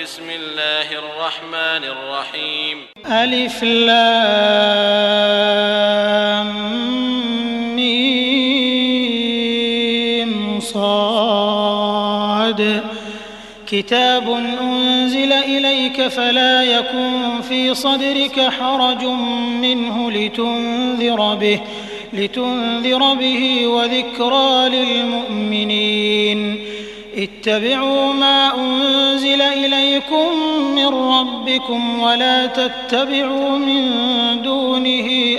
بسم الله الرحمن الرحيم. ألف لام ميم صاد كتاب أنزل إليك فلا يكن في صدرك حرج منه لتنذر به وذكرى للمؤمنين. اتبعوا ما أنزل إليكم من ربكم ولا تتبعوا من دونه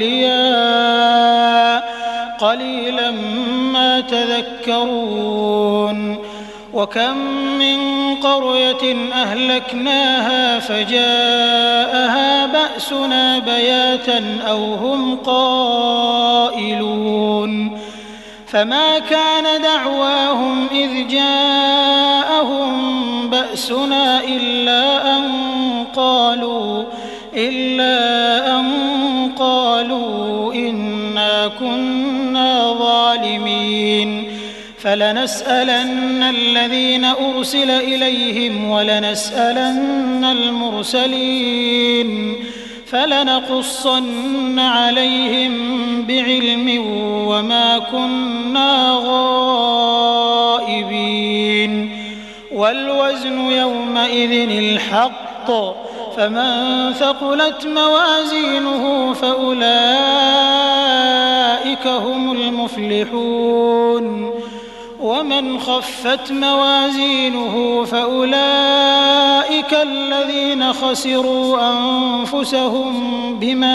أولياء قليلا ما تذكرون. وكم من قرية أهلكناها فجاءها بأسنا بياتا أو هم قائلون. فما كان دعواهم إذ جاءهم بأسنا إلا أن قالوا إنا كنا ظالمين. فلنسألن الذين أرسل إليهم ولنسألن المرسلين فلنقصن عليهم بعلم وما كنا غائبين. والوزن يومئذ الحق فمن ثقلت موازينه فأولئك هم المفلحون ومن خفت موازينه فأولئك الذين خسروا أنفسهم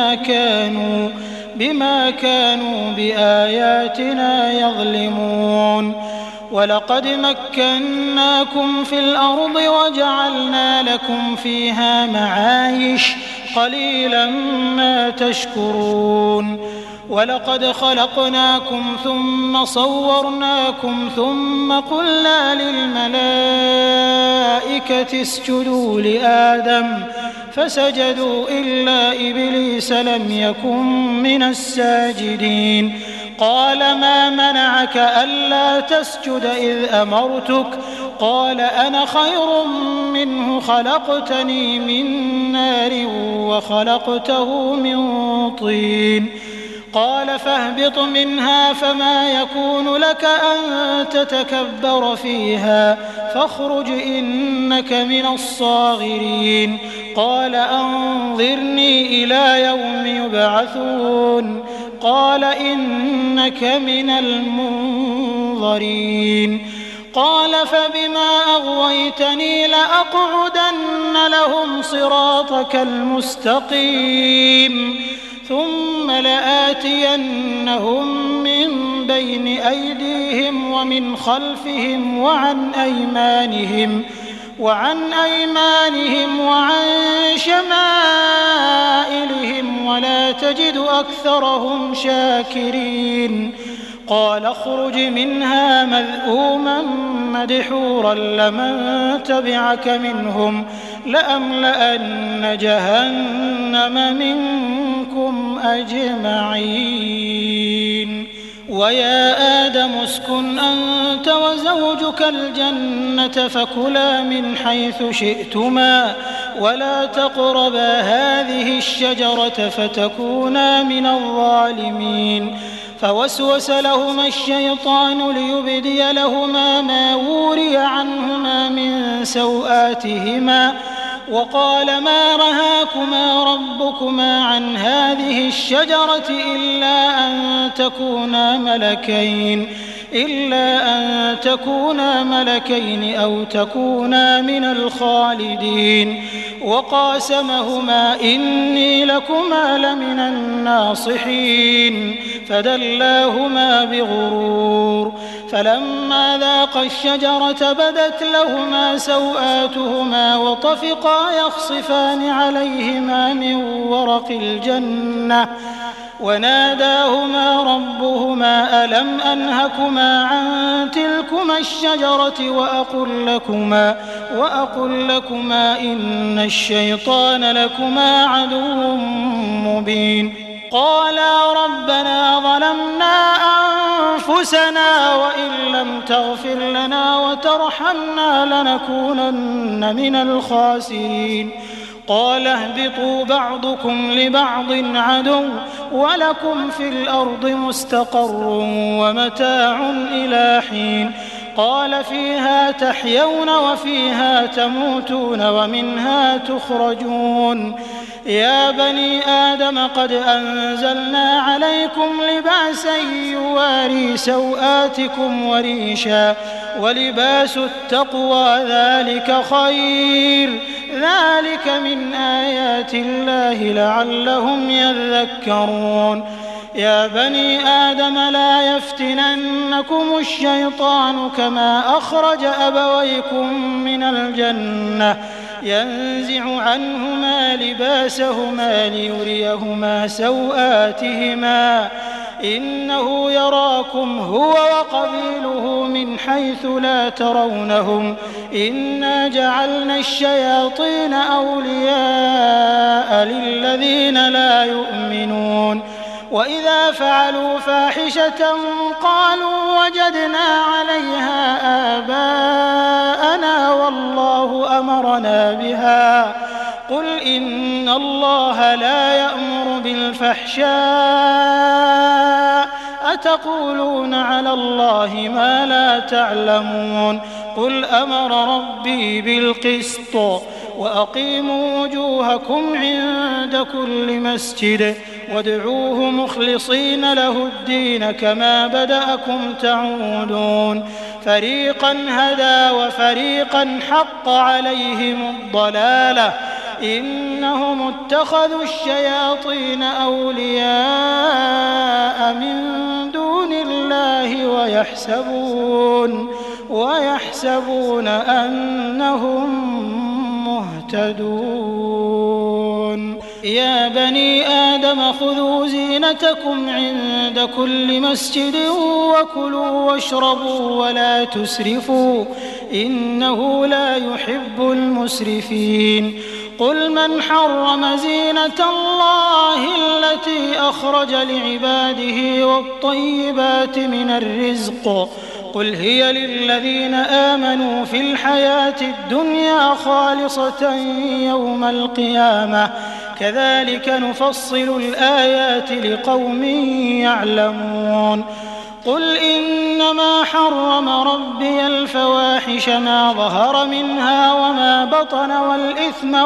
بما كانوا بآياتنا يظلمون. ولقد مكناكم في الأرض وجعلنا لكم فيها معايش قليلا ما تشكرون. ولقد خلقناكم ثم صورناكم ثم قلنا للملائكة اسجدوا لآدم فسجدوا إلا إبليس لم يكن من الساجدين. قال ما منعك ألا تسجد إذ أمرتك؟ قال أنا خير منه خلقتني من نار وخلقته من طين. قال فاهبط منها فما يكون لك أن تتكبر فيها فاخرج إنك من الصاغرين. قال أنظرني إلى يوم يبعثون. قال إنك من المنظرين. قال فبما أغويتني لأقعدن لهم صراطك المستقيم ثم لآتينهم من بين أيديهم ومن خلفهم وعن أيمانهم وعن شمائلهم ولا تجد أكثرهم شاكرين. قال اخرج منها مذءوما مدحورا لمن تبعك منهم لأملأن جهنم منكم أجمعين. ويا آدم اسكن أنت وزوجك الجنة فكلا من حيث شئتما ولا تقربا هذه الشجرة فتكونا من الظالمين. فوسوس لهما الشيطان ليبدي لهما ما وري عنهما من سوآتهما وقال ما نهاكما ربكما عن هذه الشجرة إلا أن تكونا ملكين أو تكونا من الخالدين. وقاسمهما إني لكما لمن الناصحين فدلاهما بغرور. فلما ذاقا الشجرة بدت لهما سوآتهما وطفقا يخصفان عليهما من ورق الجنة وناداهما ربهما ألم أنهكما عن تلكما الشجرة وأقل لكما إن الشيطان لكما عدو مبين. قالا ربنا ظلمنا أنفسنا وإن لم تغفر لنا وترحمنا لنكونن من الخاسرين قال اهبطوا بعضكم لبعض عدو ولكم في الأرض مستقر ومتاع إلى حين قال فيها تحيون وفيها تموتون ومنها تخرجون يا بني آدم قد أنزلنا عليكم لباسا يواري سوآتكم وريشا ولباس التقوى ذلك خير ذلك من آيات الله لعلهم يذكرون يا بني آدم لا يفتننكم الشيطان كما أخرج أبويكم من الجنة ينزع عنهما لباسهما ليريهما سوآتهما إنه يراكم هو وقبيله من حيث لا ترونهم إنا جعلنا الشياطين أولياء للذين لا يؤمنون وإذا فعلوا فاحشة قالوا وجدنا عليها آباءنا والله أمرنا بها قل إن الله لا يأمر بالفحشاء أتقولون على الله ما لا تعلمون قل أمر ربي بالقسط وأقيموا وجوهكم عند كل مسجد وادعوه مخلصين له الدين كما بدأكم تعودون فريقا هدى وفريقا حق عليهم الضلالة إنهم اتخذوا الشياطين أولياء من دون الله ويحسبون أنهم مهتدون يا بني آدم خذوا زينتكم عند كل مسجد وكلوا واشربوا ولا تسرفوا إنه لا يحب المسرفين قل من حرم زينة الله التي أخرج لعباده والطيبات من الرزق قل هي للذين آمنوا في الحياة الدنيا خالصة يوم القيامة كذلك نفصل الآيات لقوم يعلمون قل إنما حرم ربي الفواحش ما ظهر منها وما بطن والإثم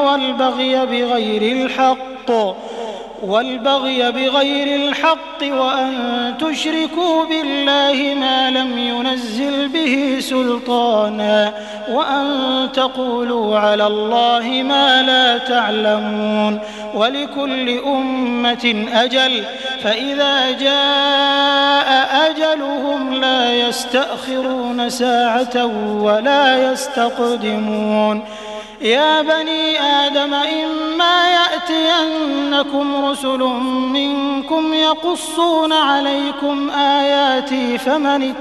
والبغي بغير الحق وأن تشركوا بالله ما لم ينزل به سلطانا وأن تقولوا على الله ما لا تعلمون ولكل أمة أجل فإذا جاء أجلهم لا يستأخرون ساعة ولا يستقدمون يا بني آدم إما يأتينكم رسل منكم يقصون عليكم آياتي فمن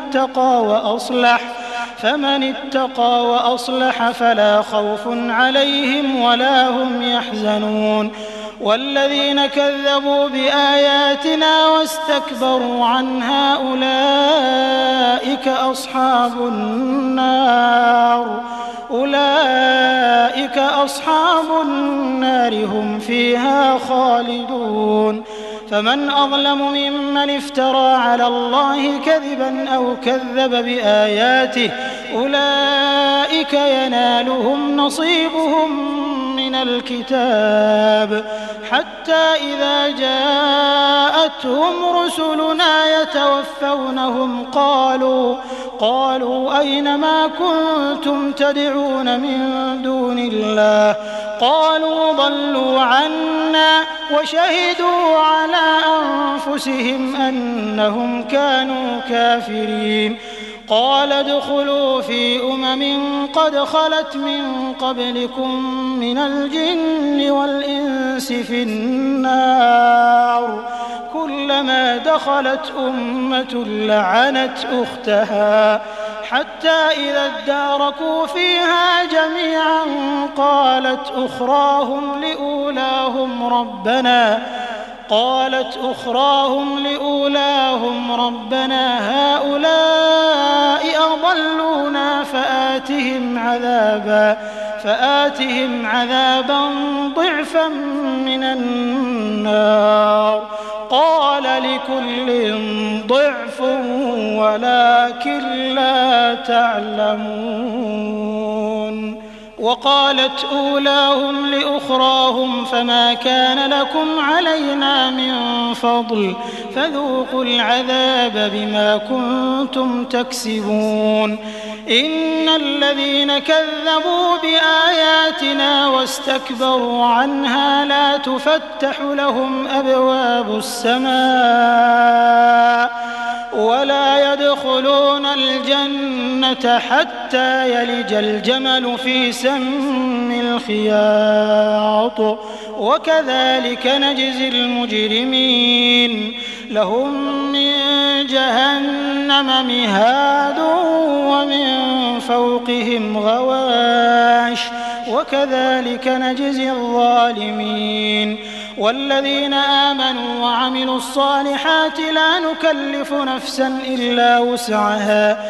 اتقى وأصلح فلا خوف عليهم ولا هم يحزنون والذين كذبوا بآياتنا واستكبروا عنها أولئك أصحاب النار هم فيها خالدون فمن أظلم ممن افترى على الله كذبا أو كذب بآياته أولئك ينالهم نصيبهم من الكتاب حتى إذا جاءتهم رسلنا يتوفونهم قالوا أين ما كنتم تدعون من دون الله قالوا ضلوا عنا وشهدوا على أنفسهم أنهم كانوا كافرين قال ادخلوا في قد خلت من قبلكم من الجن والإنس في النار كلما دخلت أمة لعنت أختها حتى إذا اداركوا فيها جميعا قالت أخراهم لأولاهم قالت أخراهم لأولاهم ربنا هؤلاء أضلونا فآتهم عذابا ضعفا من النار قال لكل ضعف ولكن لا تعلمون. وقالت أولاهم لأخراهم فما كان لكم علينا من فضل فذوقوا العذاب بما كنتم تكسبون. إن الذين كذبوا بآياتنا واستكبروا عنها لا تفتح لهم أبواب السماء ولا يدخلون الجنة حتى يلج الجمل في سم الخياط وكذلك نجزي المجرمين. لهم من جهنم مهاد ومن فوقهم غواش وكذلك نجزي الظالمين. والذين آمنوا وعملوا الصالحات لا نكلف نفسا إلا وسعها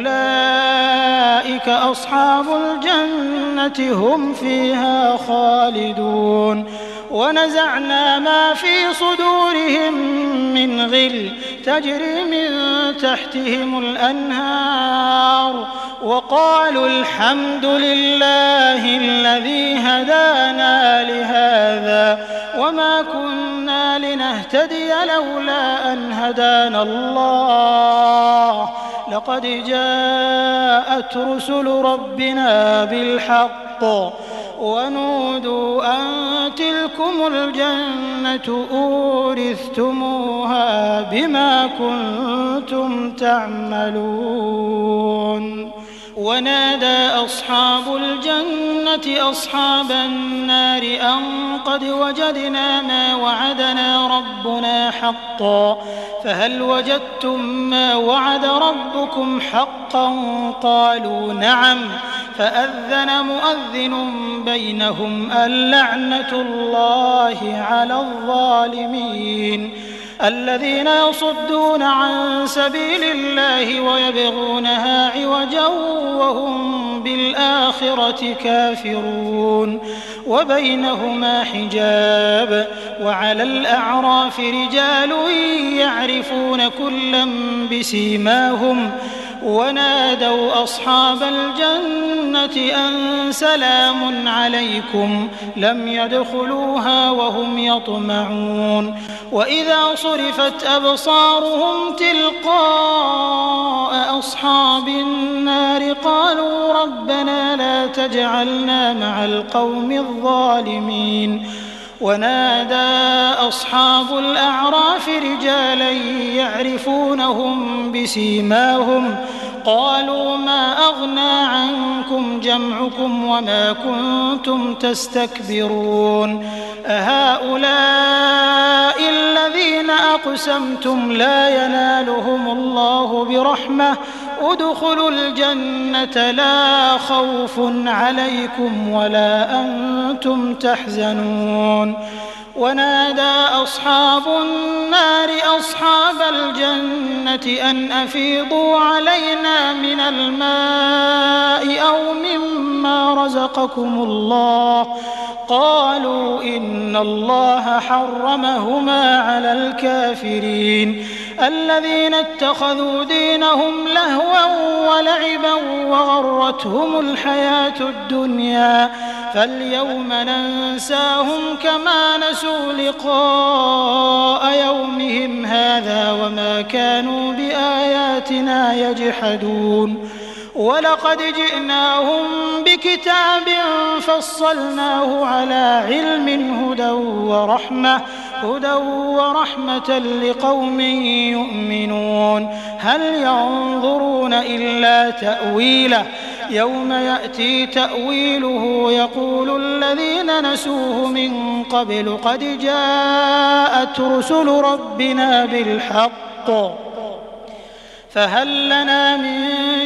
أولئك أصحاب الجنة هم فيها خالدون. ونزعنا ما في صدورهم من غل تجري من تحتهم الأنهار وقالوا الحمد لله الذي هدانا لهذا وما كنا لنهتدي لولا أن هدانا الله لقد جاءت رسل ربنا بالحق ونودوا أن تلكم الجنة أورثتموها بما كنتم تعملون. ونادى أصحاب الجنة أصحاب النار أن قد وجدنا ما وعدنا ربنا حقا فهل وجدتم ما وعد ربكم حقا قالوا نعم فأذن مؤذن بينهم اللعنة الله على الظالمين. الذين يصدون عن سبيل الله ويبغونها عوجا وهم بالآخرة كافرون وبينهما حجاب. وعلى الأعراف رجال يعرفون كلا بسيماهم ونادوا أصحاب الجنة أن سلام عليكم لم يدخلوها وهم يطمعون. وإذا صرفت أبصارهم تلقاء أصحاب النار قالوا ربنا لا تجعلنا مع القوم الظالمين. ونادى أصحاب الأعراف رجالا يعرفونهم بسيماهم قالوا ما أغنى عنكم جمعكم وما كنتم تستكبرون أهؤلاء الذين أقسمتم لا ينالهم الله برحمة ادخلوا الجنة لا خوف عليكم ولا أنتم تحزنون. ونادى أصحاب النار أصحاب الجنة أن أفيضوا علينا من الماء أو مما رزقكم الله قالوا إن الله حرمهما على الكافرين الذين اتخذوا دينهم لهوا ولعبا وغرتهم الحياة الدنيا فاليوم ننساهم كما نسوا لقاء يومهم هذا وما كانوا بآياتنا يجحدون. ولقد جئناهم بكتاب فصلناه على علم هدى ورحمة لقوم يؤمنون. هل ينظرون إلا تأويله يوم يأتي تأويله يقول الذين نسوه من قبل قد جاءت رسل ربنا بالحق فهل لنا من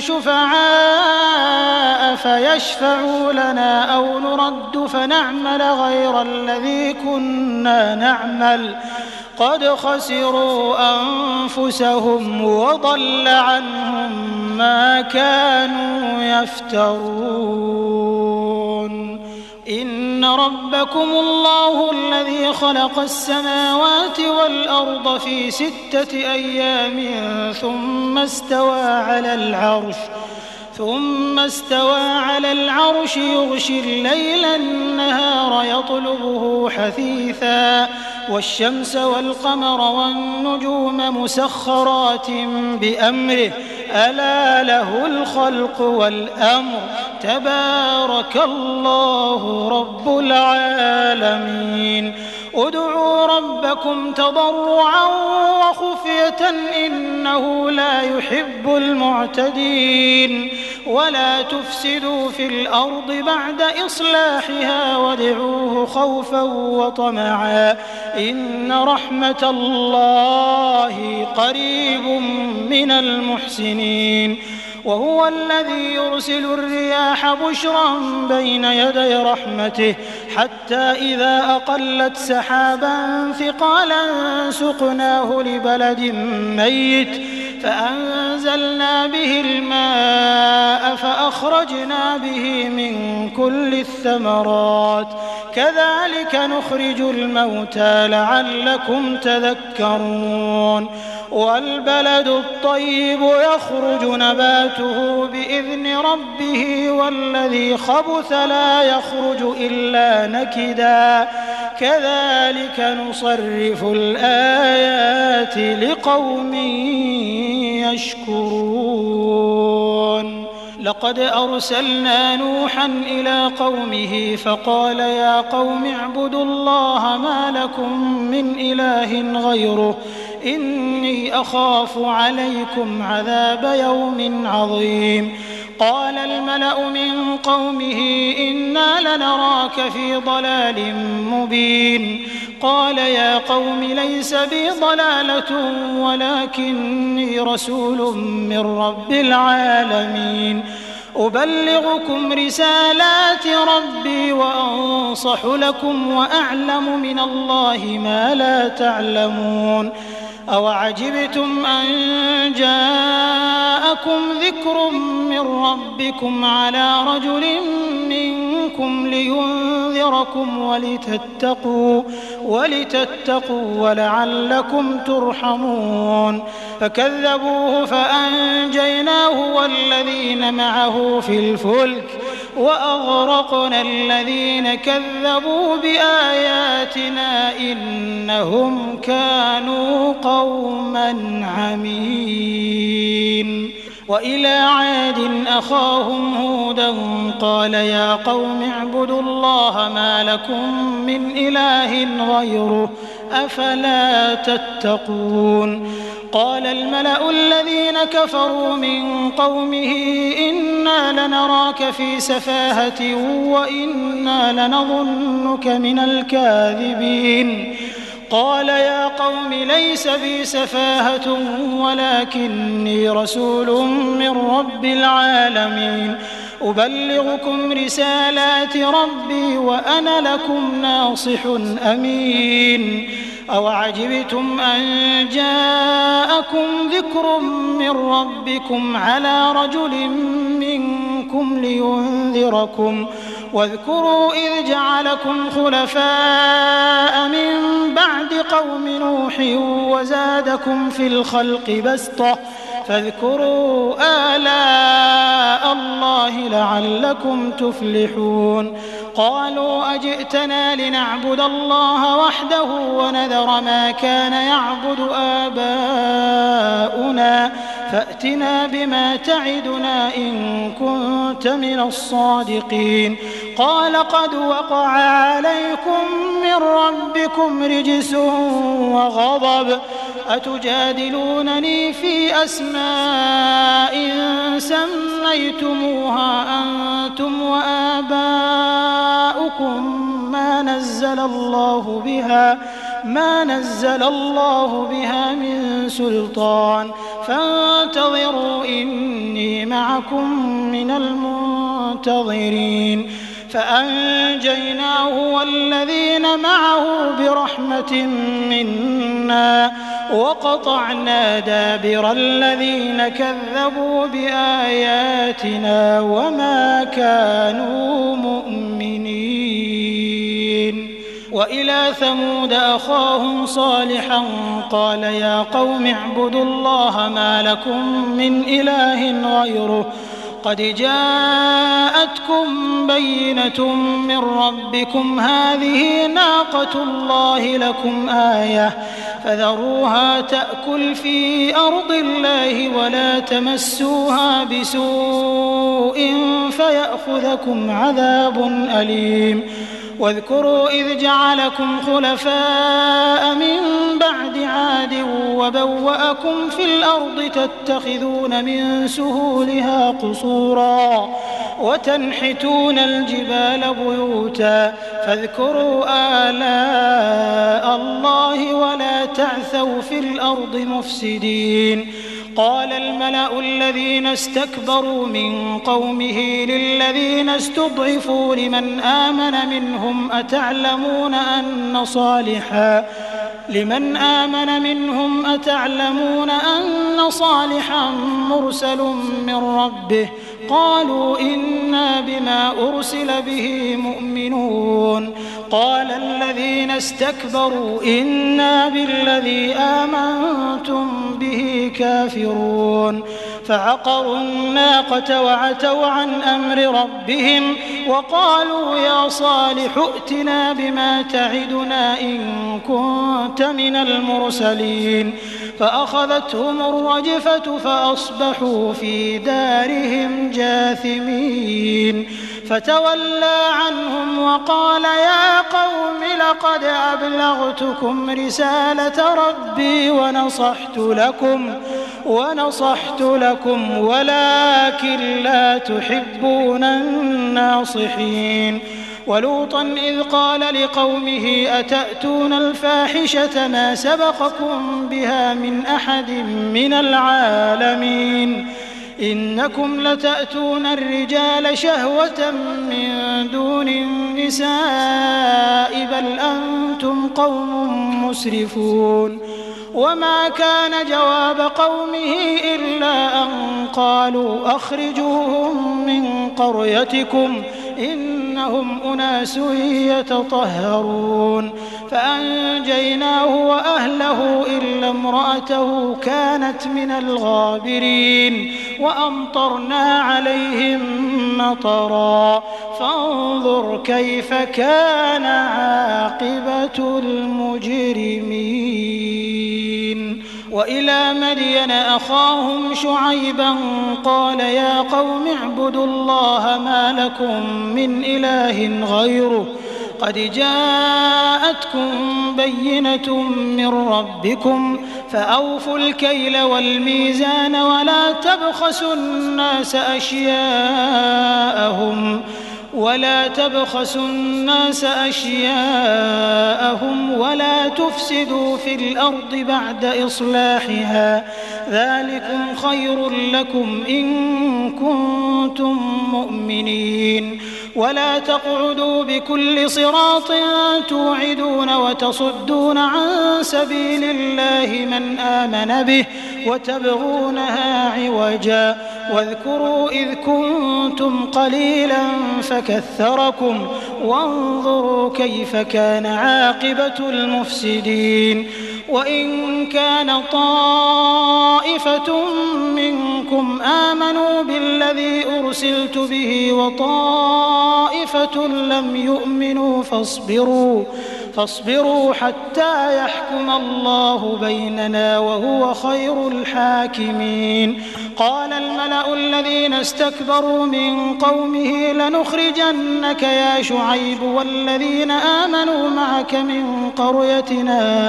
شفعاء فيشفعوا لنا أو نرد فنعمل غير الذي كنا نعمل قد خسروا أنفسهم وضل عنهم ما كانوا يفترون. إن ربكم الله الذي خلق السماوات والأرض في 6 أيام ثم استوى على العرش يغشي الليل النهار يطلبه حثيثا والشمس والقمر والنجوم مسخرات بأمره ألا له الخلق والأمر تبارك الله رب العالمين. ادعوا ربكم تضرعا وخفية إنه لا يحب المعتدين. ولا تفسدوا في الأرض بعد إصلاحها وادعوه خوفا وطمعا إن رحمة الله قريب من المحسنين. وهو الذي يرسل الرياح بشرا بين يدي رحمته حتى إذا أقلت سحابا ثقالا سقناه لبلد ميت فأنزلنا به الماء فأخرجنا به من كل الثمرات كذلك نخرج الموتى لعلكم تذكرون. والبلد الطيب يخرج نباته بإذن ربه والذي خبث لا يخرج إلا نكدا كذلك نصرف الآيات لقوم يشكرون. لقد أرسلنا نوحا إلى قومه فقال يا قوم اعبدوا الله ما لكم من إله غيره إني أخاف عليكم عذاب يوم عظيم. قال الملأ من قومه إنا لنراك في ضلال مبين. قال يا قوم ليس بي ضلالة ولكني رسول من رب العالمين أبلغكم رسالات ربي وأنصح لكم وأعلم من الله ما لا تعلمون. أوعجبتم أن جاءكم ذكر من ربكم على رجل منكم لينذركم ولتتقوا ولعلكم ترحمون. فكذبوه فأنجيناه والذين معه في الفلك وأغرقنا الذين كذبوا بآياتنا إنهم كانوا قوما عمين. وإلى عاد أخاهم هودا قال يا قوم اعبدوا الله ما لكم من إله غيره أفلا تتقون. قال الملأ الذين كفروا من قومه إنا لنراك في سفاهة وإنا لنظنك من الكاذبين. قال يا قوم ليس بي سفاهة ولكني رسول من رب العالمين أبلغكم رسالات ربي وأنا لكم ناصح أمين. أوعجبتم أن جاءكم ذكر من ربكم على رجل منكم لينذركم واذكروا إذ جعلكم خلفاء من بعد قوم نوح وزادكم في الخلق بسطة فاذكروا آلاء الله لعلكم تفلحون. قالوا أجئتنا لنعبد الله وحده ونذر ما كان يعبد آباؤنا فأتنا بما تعدنا إن كنت من الصادقين. قال قد وقع عليكم من ربكم رجس وغضب أتجادلونني في أسماء سميتموها أنتم وآباؤكم ما نزل الله بها من سلطان فانتظروا إني معكم من المنتظرين. فأنجيناه والذين معه برحمة منا وقطعنا دابر الذين كذبوا بآياتنا وما كانوا مؤمنين. وإلى ثمود أخاهم صالحا قال يا قوم اعبدوا الله ما لكم من إله غيره قد جاءتكم بينة من ربكم هذه ناقة الله لكم آية فذروها تأكل في أرض الله ولا تمسوها بسوء فيأخذكم عذاب أليم. واذكروا إذ جعلكم خلفاء من بعد عاد وبوأكم في الأرض تتخذون من سهولها قصورا وتنحتون الجبال بيوتا فاذكروا آلاء الله ولا تعثوا في الأرض مفسدين. قال الملأ الذين استكبروا من قومه للذين استضعفوا لمن آمن منهم أتعلمون أن صالحا مرسل من ربه قالوا إنا بما أرسل به مؤمنون. قال الذين استكبروا إنا بالذي آمنتم به كافرون. فعقروا الناقة وعتوا عن أمر ربهم وقالوا يا صالح ائتنا بما تعدنا إن كنت من المرسلين. فأخذتهم الرجفة فأصبحوا في دارهم جاثمين. فتولى عنهم وقال يا قوم لقد أبلغتكم رسالة ربي ونصحت لكم ولكن لا تحبون الناصحين. ولوطا إذ قال لقومه أتأتون الفاحشة ما سبقكم بها من أحد من العالمين إنكم لتأتون الرجال شهوة من دون النساء بل أنتم قوم مسرفون. وما كان جواب قومه إلا أن قالوا أخرجوهم من قريتكم إنهم أناس يتطهرون. فأنجيناه وأهله إلا امرأته كانت من الغابرين وأمطرنا عليهم مطرا فانظر كيف كان عاقبة المجرمين. وإلى مدين أخاهم شعيبا قال يا قوم اعبدوا الله ما لكم من إله غيره قد جاءتكم بينة من ربكم فأوفوا الكيل والميزان ولا تبخسوا الناس أشياءهم ولا تفسدوا في الأرض بعد إصلاحها ذلكم خير لكم إن كنتم مؤمنين. ولا تقعدوا بكل صراط توعدون وتصدون عن سبيل الله من آمن به وتبغونها عوجا. واذكروا إذ كنتم قليلا فكثركم وانظروا كيف كان عاقبة المفسدين. وإن كان طائفة منكم آمنوا بالذي أرسلت به وطائفة لم يؤمنوا فاصبروا حتى يحكم الله بيننا وهو خير الحاكمين. قال الملأ الذين استكبروا من قومه لنخرجنك يا شعيب والذين آمنوا معك من قريتنا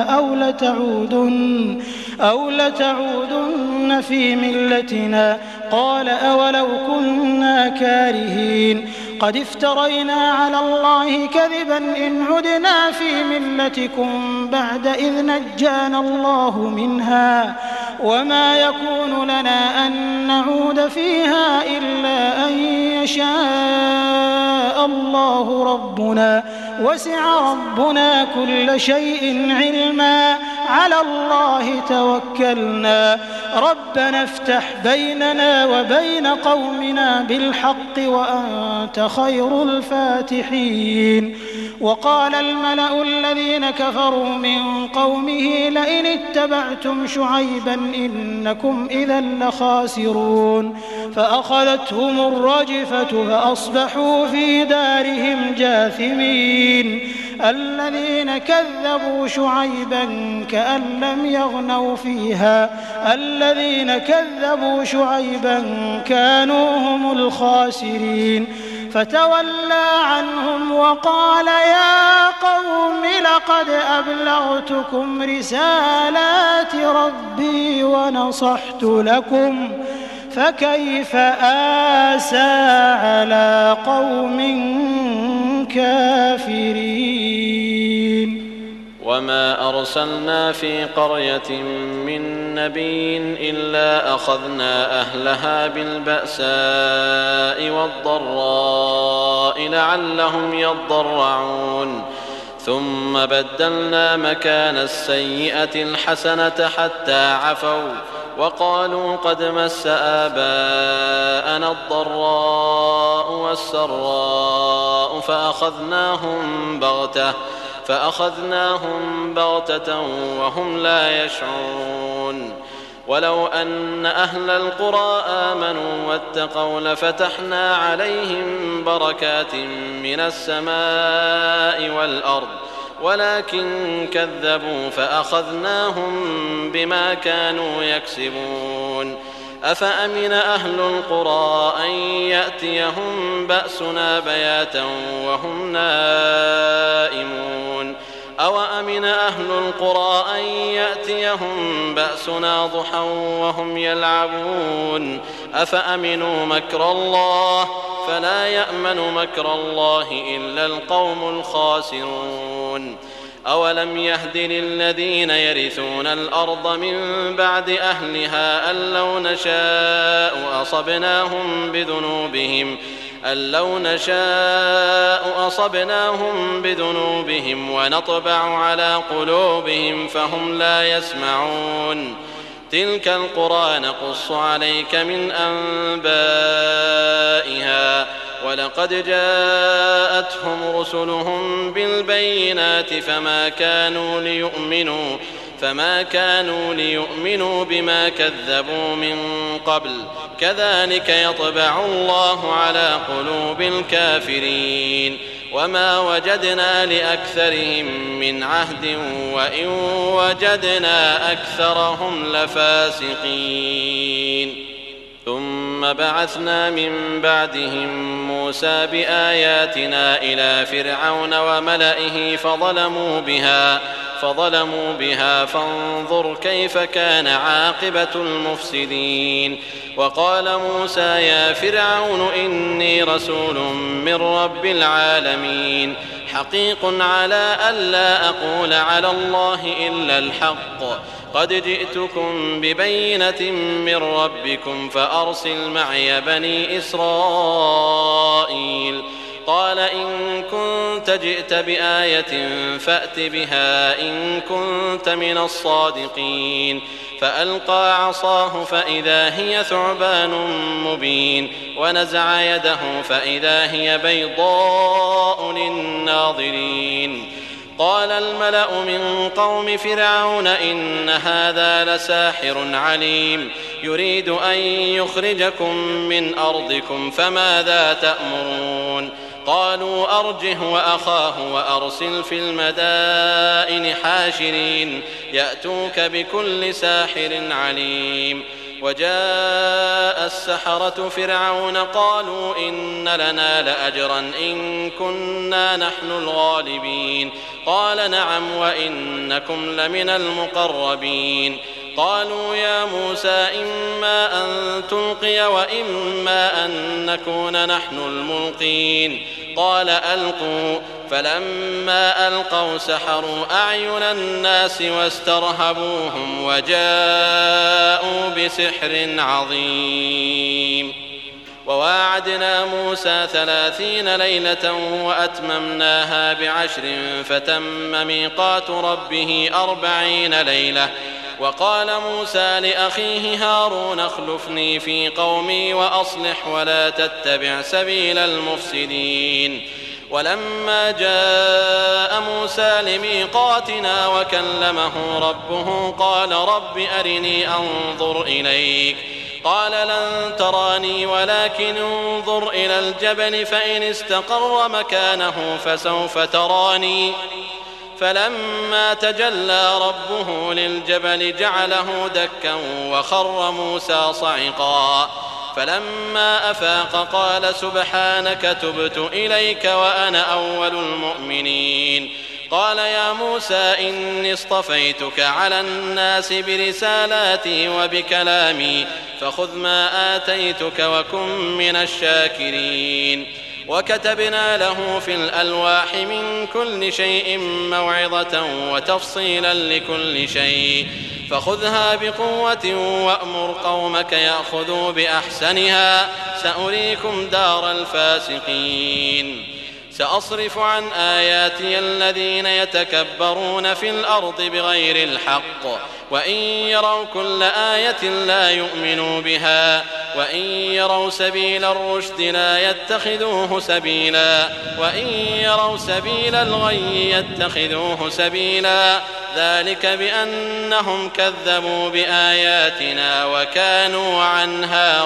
أو لتعودن في ملتنا قال أولو كنا كارهين قد افترينا على الله كذبا إن عدنا في ملتكم بعد إذ نجانا الله منها وما يكون لنا أن نعود فيها إلا أن يشاء الله ربنا وسع ربنا كل شيء علما على الله توكلنا ربنا افتح بيننا وبين قومنا بالحق وأنت خير الفاتحين. وقال الملأ الذين كفروا من قومه لئن اتبعتم شعيبا إنكم إذا لخاسرون فأخذتهم الرجفة فأصبحوا في دارهم جاثمين. الذين كذبوا شعيبا كأن لم يغنوا فيها الذين كذبوا شعيبا كانوا هم الخاسرين. فتولى عنهم وقال يا قوم لقد أبلغتكم رسالات ربي ونصحت لكم فكيف آسى على قوم كافرين. وما أرسلنا في قرية من نبي إلا أخذنا أهلها بالبأساء والضراء لعلهم يضرعون ثم بدلنا مكان السيئة الحسنة حتى عفوا وقالوا قد مس آباءنا الضراء والسراء فأخذناهم بغتة وهم لا يشعرون. ولو أن أهل القرى آمنوا واتقوا لفتحنا عليهم بركات من السماء والأرض ولكن كذبوا فأخذناهم بما كانوا يكسبون. أفأمن أهل القرى أن يأتيهم بأسنا بياتا وهم نائمون أو أمن أهل القرى أن يأتيهم بأسنا ضحى وهم يلعبون أفأمنوا مكر الله فلا يأمن مكر الله إلا القوم الخاسرون. أولم يهد للذين يرثون الأرض من بعد أهلها أن لو نشاء أصبناهم بذنوبهم ونطبع على قلوبهم فهم لا يسمعون. تلك القرى نقص عليك من أنبائها ولقد جاءتهم رسلهم بالبينات فما كانوا ليؤمنوا بما كذبوا من قبل كذلك يطبع الله على قلوب الكافرين. وما وجدنا لأكثرهم من عهد وإن وجدنا أكثرهم لفاسقين. ثم بعثنا من بعدهم موسى بآياتنا إلى فرعون وملئه فظلموا بها فانظر كيف كان عاقبة المفسدين. وقال موسى يا فرعون إني رسول من رب العالمين حقيق على ألا أقول على الله إلا الحق قد جئتكم ببينة من ربكم فأرسل معي بني إسرائيل. قال إن كنت جئت بآية فأت بها إن كنت من الصادقين. فألقى عصاه فإذا هي ثعبان مبين ونزع يده فإذا هي بيضاء للناظرين. قال الملأ من قوم فرعون إن هذا لساحر عليم يريد أن يخرجكم من أرضكم فماذا تأمرون. قالوا أرجه وأخاه وأرسل في المدائن حاشرين يأتوك بكل ساحر عليم. وجاء السحرة فرعون قالوا إن لنا لأجرا إن كنا نحن الغالبين. قال نعم وإنكم لمن المقربين. قالوا يا موسى إما أن تلقي وإما أن نكون نحن الملقين. قال ألقوا فلما ألقوا سحروا أعين الناس واسترهبوهم وجاءوا بسحر عظيم. وواعدنا موسى 30 ليلة وأتممناها ب10 فتم ميقات ربه 40 ليلة. وقال موسى لأخيه هارون اخلفني في قومي وأصلح ولا تتبع سبيل المفسدين. ولما جاء موسى لميقاتنا وكلمه ربه قال رب أرني أنظر إليك قال لن تراني ولكن انظر إلى الجبل فإن استقر مكانه فسوف تراني. فلما تجلى ربه للجبل جعله دكا وخر موسى صعقا. فلما أفاق قال سبحانك تبت إليك وأنا أول المؤمنين. قال يا موسى إني اصطفيتك على الناس برسالاتي وبكلامي فخذ ما آتيتك وكن من الشاكرين. وكتبنا له في الألواح من كل شيء موعظة وتفصيلا لكل شيء فخذها بقوة وأمر قومك يأخذوا بأحسنها سأريكم دار الفاسقين. سأصرف عن آياتي الذين يتكبرون في الأرض بغير الحق وإن يروا كل آية لا يؤمنوا بها وإن يروا سبيل الرشد لا يتخذوه سبيلا وإن يروا سبيل الغي يتخذوه سبيلا ذلك بأنهم كذبوا بآياتنا وكانوا عنها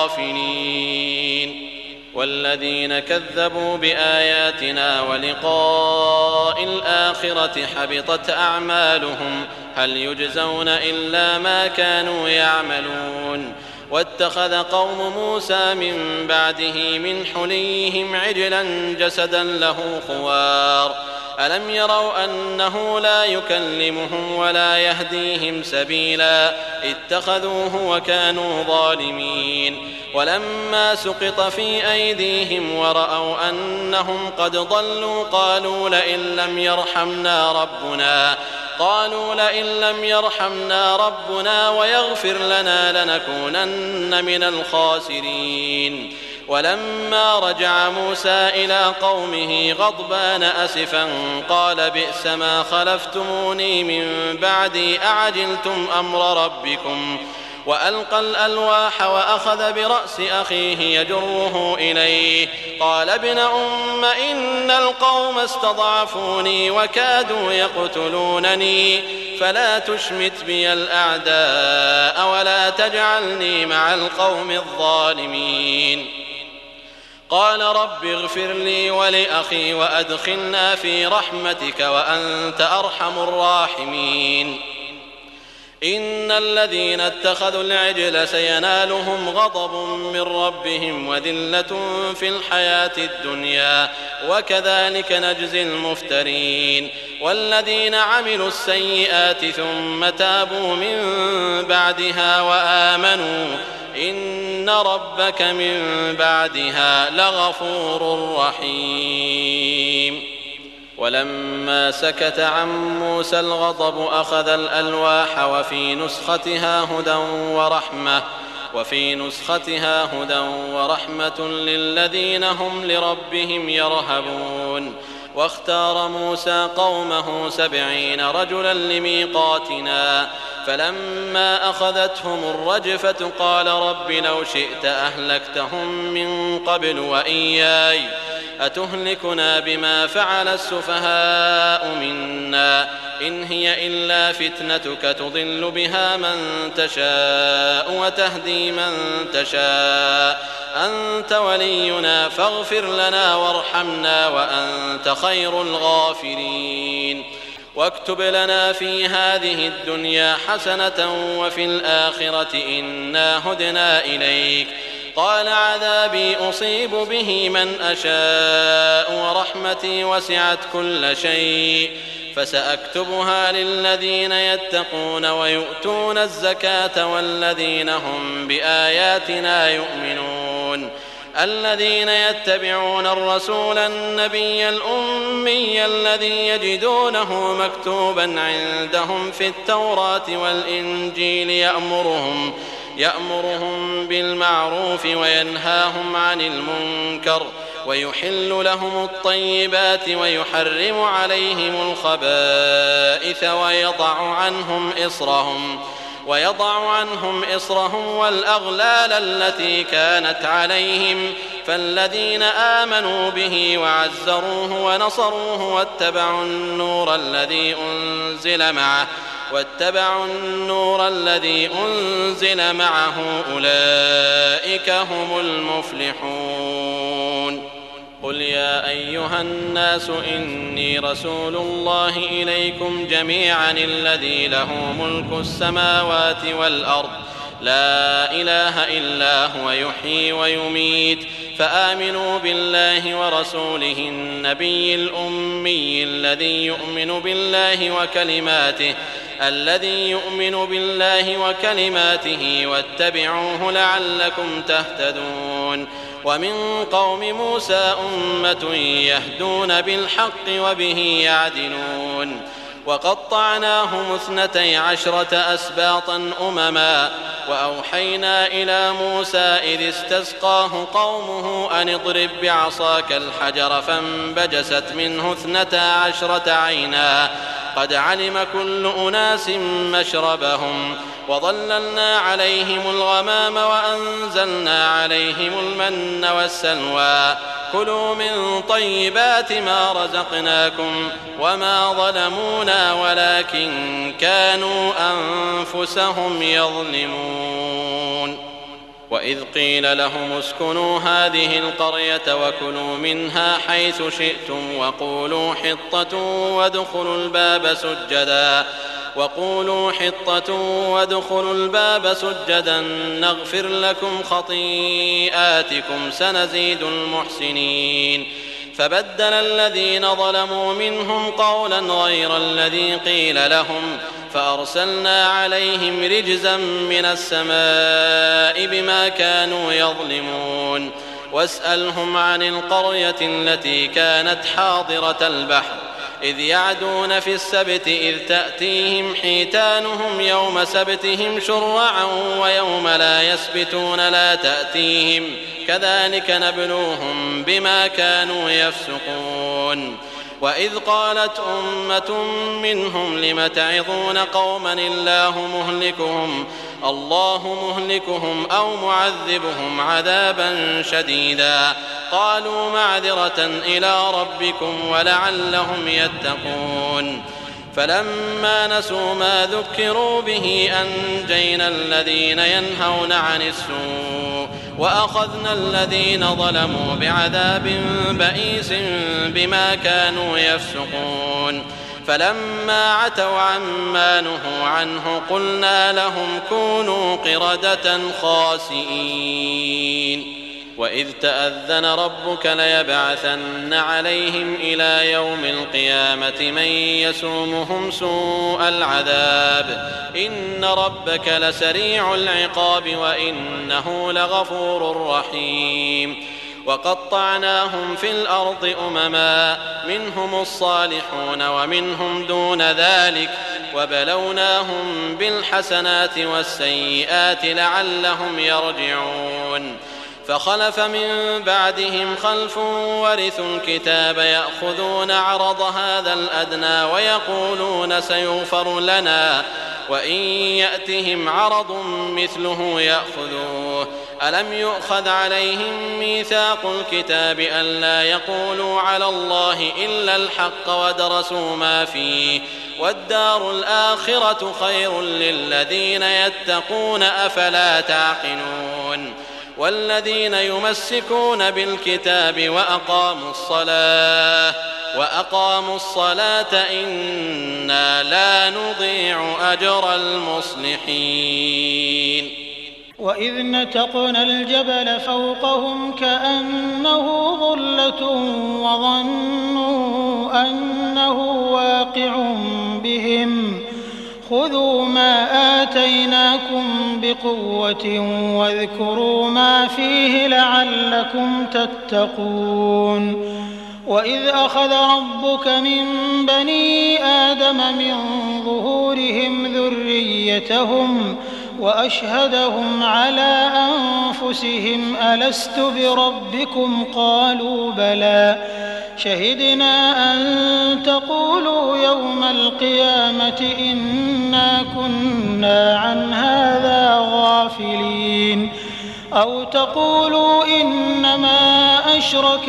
غافلين. والذين كذبوا بآياتنا ولقاء الآخرة حبطت أعمالهم هل يجزون إلا ما كانوا يعملون. واتخذ قوم موسى من بعده من حليهم عجلا جسدا له خوار ألم يروا أنه لا يكلمهم ولا يهديهم سبيلا اتخذوه وكانوا ظالمين. ولما سقط في أيديهم ورأوا أنهم قد ضلوا قالوا لئن لم يرحمنا ربنا ويغفر لنا لنكونن من الخاسرين. ولما رجع موسى إلى قومه غضبان أسفا قال بئس ما خلفتموني من بعدي أعجلتم أمر ربكم وألقى الألواح وأخذ برأس أخيه يجره إليه قال ابن أم إن القوم استضعفوني وكادوا يقتلونني فلا تشمت بي الأعداء ولا تجعلني مع القوم الظالمين. قال رب اغفر لي ولأخي وأدخلنا في رحمتك وأنت أرحم الراحمين. إن الذين اتخذوا العجل سينالهم غضب من ربهم وذلة في الحياة الدنيا وكذلك نجزي المفترين. والذين عملوا السيئات ثم تابوا من بعدها وآمنوا إن ربك من بعدها لغفور رحيم. ولما سكت عن موسى الغضب أخذ الألواح وفي نسختها هدى ورحمة للذين هم لربهم يرهبون. واختار موسى قومه 70 رجلا لميقاتنا فلما أخذتهم الرجفة قال رب لو شئت أهلكتهم من قبل وإياي أتهلكنا بما فعل السفهاء منا إن هي إلا فتنتك تضل بها من تشاء وتهدي من تشاء أنت ولينا فاغفر لنا وارحمنا وأنت خير الغافرين. واكتب لنا في هذه الدنيا حسنة وفي الآخرة إنا هدنا إليك. قال عذابي أصيب به من أشاء ورحمتي وسعت كل شيء فسأكتبها للذين يتقون ويؤتون الزكاة والذين هم بآياتنا يؤمنون. الذين يتبعون الرسول النبي الأمي الذي يجدونه مكتوبا عندهم في التوراة والإنجيل يأمرهم بالمعروف وينهاهم عن المنكر ويحل لهم الطيبات ويحرم عليهم الخبائث ويضع عنهم إصرهم والأغلال التي كانت عليهم فالذين آمنوا به وعزروه ونصروه واتبعوا النور الذي أنزل معه أولئك هم المفلحون. قل يا أيها الناس إني رسول الله إليكم جميعا الذي له ملك السماوات والأرض لا إله إلا هو يحيي ويميت فآمنوا بالله ورسوله النبي الأمي الذي يؤمن بالله وكلماته واتبعوه لعلكم تهتدون. ومن قوم موسى أمة يهدون بالحق وبه يعدلون. وقطعناهم 12 أسباطا أمما وأوحينا إلى موسى إذ استسقاه قومه أن اضرب بعصاك الحجر فانبجست منه 12 عينا قد علم كل أناس مشربهم وظللنا عليهم الغمام وأنزلنا عليهم المن والسلوى كلوا من طيبات ما رزقناكم وما ظلمونا ولكن كانوا أنفسهم يظلمون. وإذ قيل لهم اسكنوا هذه القرية وكلوا منها حيث شئتم وقولوا حطة وادخلوا الباب سجدا نغفر لكم خطيئاتكم سنزيد المحسنين. فبدل الذين ظلموا منهم قولا غير الذي قيل لهم فأرسلنا عليهم رجزا من السماء بما كانوا يظلمون. واسألهم عن القرية التي كانت حاضرة البحر إذ يعدون في السبت إذ تأتيهم حيتانهم يوم سبتهم شرعا ويوم لا يسبتون لا تأتيهم كذلك نبلوهم بما كانوا يفسقون. وإذ قالت أمة منهم لم تعظون قوما الله مهلكهم أو معذبهم عذابا شديدا قالوا معذرة إلى ربكم ولعلهم يتقون. فلما نسوا ما ذكروا به أنجينا الذين ينهون عن السوء وأخذنا الذين ظلموا بعذاب بئيس بما كانوا يفسقون. فلما عتوا عما نهوا عنه قلنا لهم كونوا قردة خاسئين. وإذ تأذن ربك ليبعثن عليهم إلى يوم القيامة من يسومهم سوء العذاب إن ربك لسريع العقاب وإنه لغفور رحيم. وقطعناهم في الأرض أمما منهم الصالحون ومنهم دون ذلك وبلوناهم بالحسنات والسيئات لعلهم يرجعون. فخلف من بعدهم خلف ورثوا الكتاب يأخذون عرض هذا الأدنى ويقولون سيغفر لنا وإن يأتهم عرض مثله يأخذوه. ألم يؤخذ عليهم ميثاق الكتاب ألا يقولوا على الله إلا الحق ودرسوا ما فيه والدار الآخرة خير للذين يتقون أفلا تعقلون. والذين يمسكون بالكتاب وأقاموا الصلاة إنا لا نضيع أجر المصلحين. وإذ نتقنا الجبل فوقهم كأنه ظلة وظنوا أنه واقع بهم خذوا ما آتيناكم بقوة واذكروا ما فيه لعلكم تتقون وإذ أخذ ربك من بني آدم من ظهورهم ذريتهم وأشهدهم على أنفسهم ألست بربكم قالوا بلى شهدنا أن تقولوا يوم القيامة إنا كنا عن هذا غافلين أو تقولوا إنما أشرك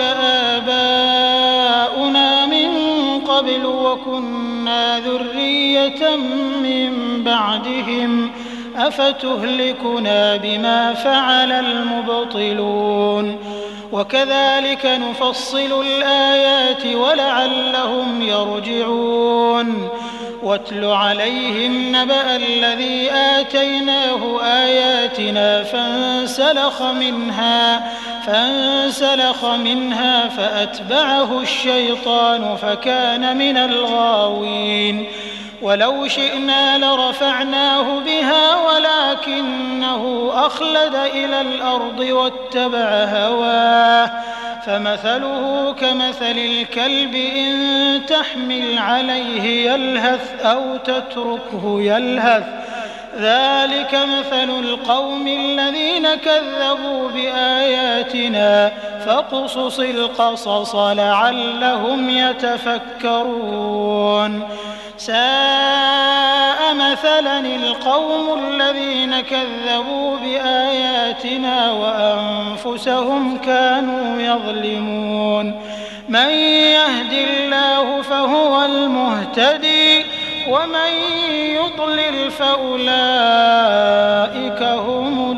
آباؤنا من قبل وكنا ذرية من بعدهم أفتهلكنا بما فعل المبطلون وكذلك نفصل الآيات ولعلهم يرجعون واتل عليهم نبأ الذي آتيناه آياتنا فانسلخ منها فأتبعه الشيطان فكان من الغاوين ولو شئنا لرفعناه بها ولكنه أخلد إلى الأرض واتبع هواه فمثله كمثل الكلب إن تحمل عليه يلهث أو تتركه يلهث ذلك مثل القوم الذين كذبوا بآياتنا فاقصص القصص لعلهم يتفكرون ساء مثلا القوم الذين كذبوا بآياتنا وأنفسهم كانوا يظلمون من يهد الله فهو المهتدي ومن يضلل فأولئك هم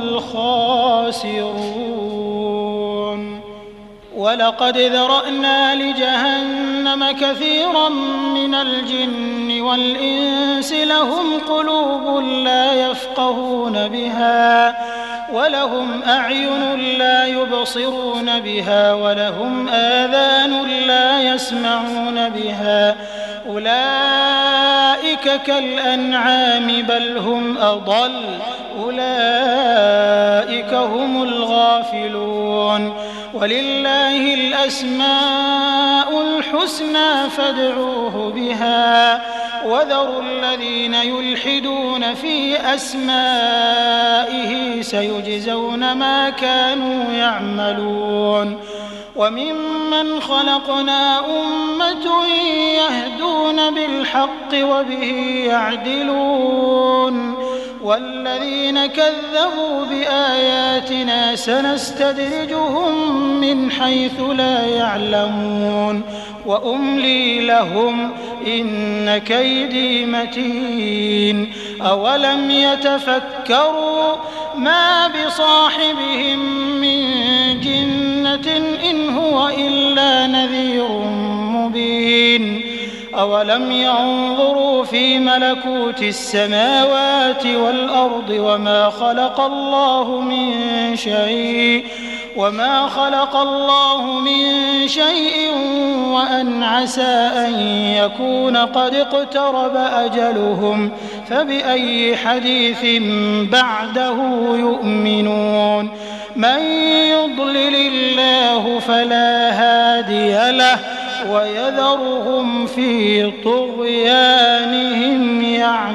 الخاسرون ولقد ذرأنا لجهنم كثيرا من الجن والإنس لهم قلوب لا يفقهون بها ولهم أعين لا يبصرون بها ولهم آذان لا يسمعون بها أولئك كالأنعام بل هم أضل أولئك هم الغافلون ولله الأسماء الحسنى فادعوه بها وذروا الذين يلحدون في أسمائه سيجزون ما كانوا يعملون وممن خلقنا أمة يهدون بالحق وبه يعدلون والذين كذبوا بآياتنا سنستدرجهم من حيث لا يعلمون وأملي لهم إن كيدي متين أولم يتفكروا ما بصاحبهم من جنة إن هو إلا نذير مبين أولم ينظروا في ملكوت السماوات والأرض وما خلق الله من شيء وأن عسى أن يكون قد اقترب أجلهم فبأي حديث بعده يؤمنون من يضلل الله فلا هادي له ويذرهم في طغيانهم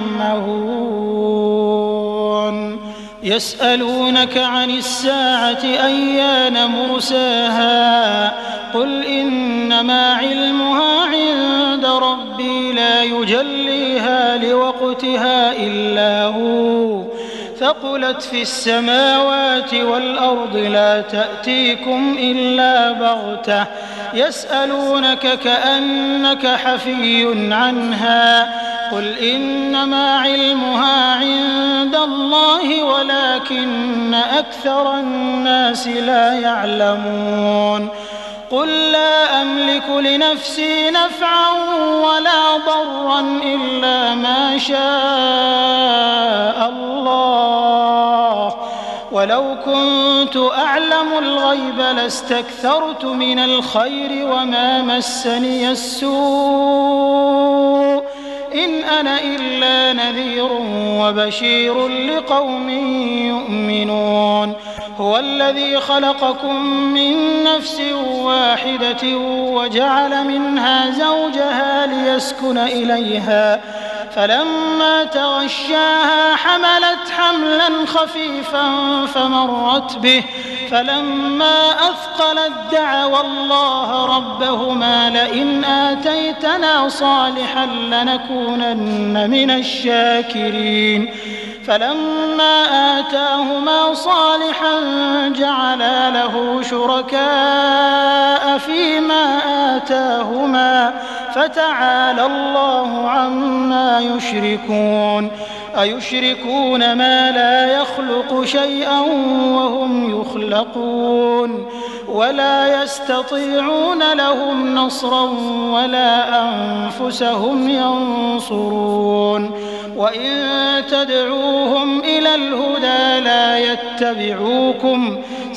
يعمهون يسألونك عن الساعة أيان مرساها قل إنما علمها عند ربي لا يجليها لوقتها إلا هو ثقلت في السماوات والأرض لا تأتيكم إلا بغتة يسألونك كأنك حفي عنها قل إنما علمها عند الله ولكن أكثر الناس لا يعلمون قل لا أملك لنفسي نفعا ولا ضرا إلا ما شاء الله ولو كنت أعلم الغيب لاستكثرت من الخير وما مسني السوء إن أنا إلا نذير وبشير لقوم يؤمنون هو الذي خلقكم من نفس واحدة وجعل منها زوجها ليسكن إليها فلما تغشاها حملت حملا خفيفا فمرت به فلما أثقلت دعوا الله ربهما لئن آتيتنا صالحا لنكونن من الشاكرين فلما آتاهما صالحا جعلا له شركاء فيما آتاهما فتعالى الله عما يشركون أيشركون ما لا يخلق شيئا وهم يخلقون ولا يستطيعون لهم نصرا ولا أنفسهم ينصرون وإن تدعوهم إلى الهدى لا يتبعوكم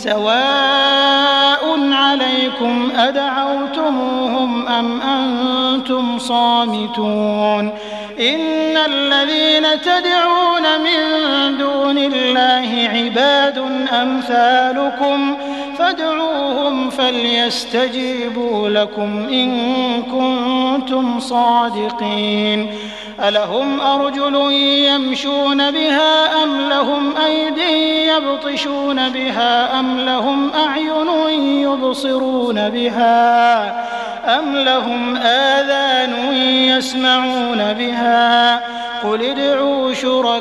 سواء عليكم أدعوتموهم أم أنتم صامتون إن الذين تدعون من دون الله عباد أمثالكم فادعوهم فليستجيبوا لكم إن كنتم صادقين ألهم أرجل يمشون بها أم لهم أيدي يبطشون بها أم لهم أعين يبصرون بها أم لهم آذان يسمعون بها قل ادعوا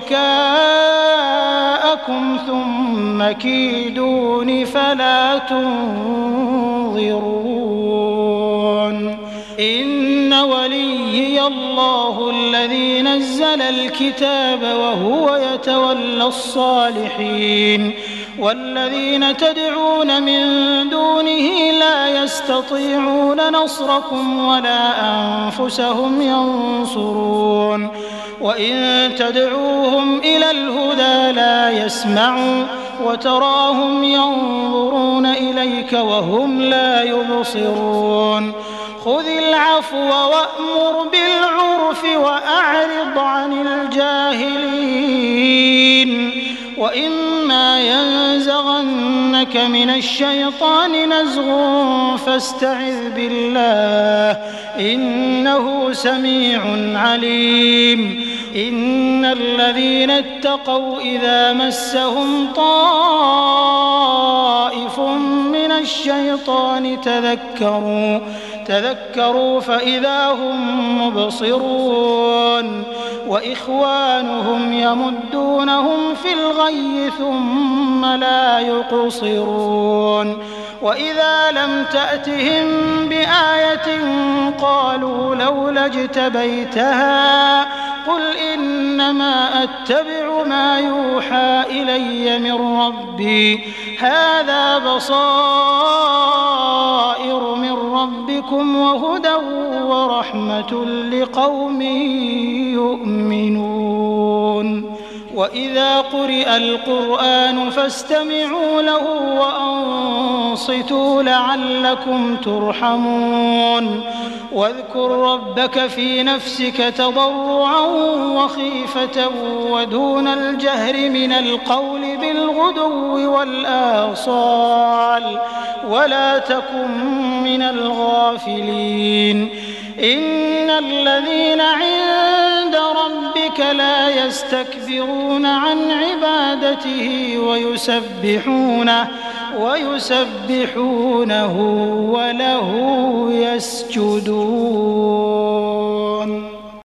شركاءكم ثم كيدون فلا تنظرون إن وليي الله الذي نزل الكتاب وهو يتولى الصالحين والذين تدعون من دونه لا يستطيعون نصركم ولا أنفسهم ينصرون وإن تدعوهم إلى الهدى لا يسمعوا وتراهم ينظرون إليك وهم لا يبصرون خذ العفو وأمر بالعرف وأعرض عن الجاهلين وإما ينزغنك من الشيطان نزغ فاستعذ بالله إنه سميع عليم إن الذين اتقوا إذا مسهم طائف من الشيطان تذكروا فإذا هم مبصرون وإخوانهم يمدونهم في الغي ثم لا يقصرون وإذا لم تأتهم بآية قالوا لولا اجتبيتها قل إنما أتبع ما يوحى إلي من ربي هذا بصائر من ربكم وهدى ورحمة لقوم يؤمنون وإذا قرئ القرآن فاستمعوا له وأنصتوا لعلكم ترحمون واذكر ربك في نفسك تضرعا وخيفة ودون الجهر من القول بالغدو والآصال ولا تكن من الغافلين إن الذين عند ربك لا يستكبرون عن عبادته ويسبحونه وله يسجدون